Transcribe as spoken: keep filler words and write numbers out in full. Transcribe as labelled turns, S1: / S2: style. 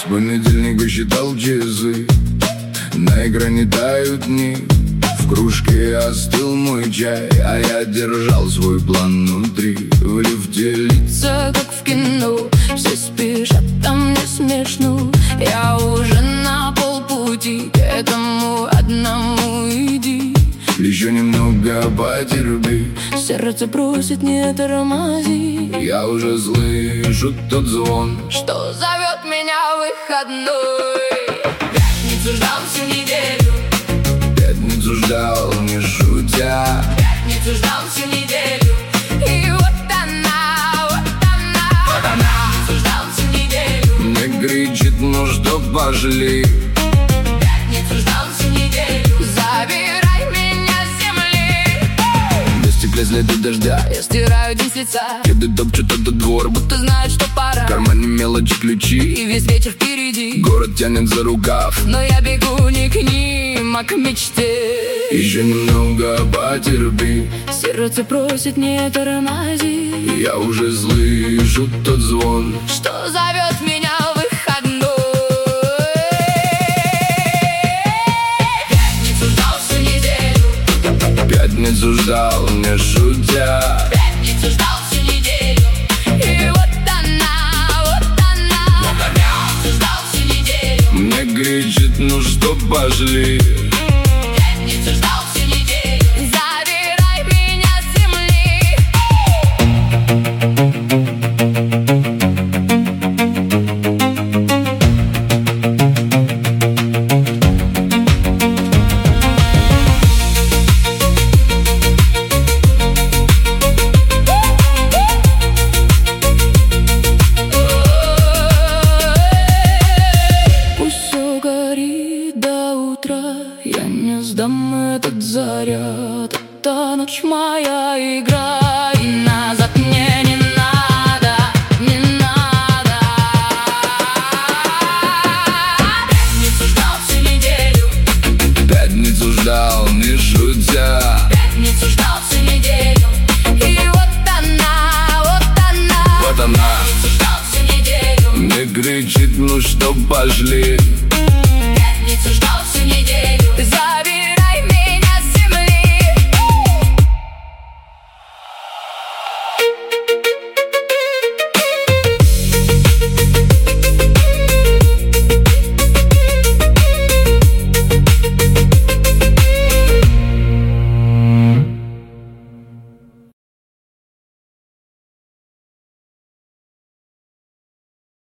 S1: понедельника считал часы, на экране тают дни. В кружке остыл мой чай, а я держал свой план внутри. В лифте лица, как в кино, все спешат, там не смешно. Я уже на полпути, к этому одному иди. Еще немного потерпи, сердце просит, не тормози. Я уже слышу тот звон, что зовет меня в выходной. Пятницу ждал всю неделю, пятницу ждал, не шутя. Пятницу ждал всю неделю, и вот она, вот она, вот она. Пятницу ждал всю неделю, мне кричит, ну что, пошли. Пятницу ждал всю неделю, забирай меня с земли. На стекле следы дождя, я стираю день с лица. Кеды топчут этот двор, будто знают, что пора. В кармане мелочи, ключи, и весь вечер впереди. Город тянет за рукав, но я бегу не к ним, а к мечте. Еще немного потерпи, сердце просит, не тормози. Я уже слышу тот звон, что зовет меня в выходной. Пятницу ждал всю неделю, пятницу ждал, не шутя. Пятницу ждал всю неделю, и вот она, вот она. Пятницу ждал всю неделю, мне кричит, ну что, пошли. Пятницу ждал всю неделю, забирай меня с земли. Пусть все горит до утра, я не сдам этот заряд. Это ночь моя игра, и назад мне не надо, не надо. Пятницу ждал всю неделю, пятницу ждал, не шутя. Пятницу ждал всю неделю, и вот она, вот она, вот она. Пятницу ждал всю неделю, мне кричит, ну что, пошли.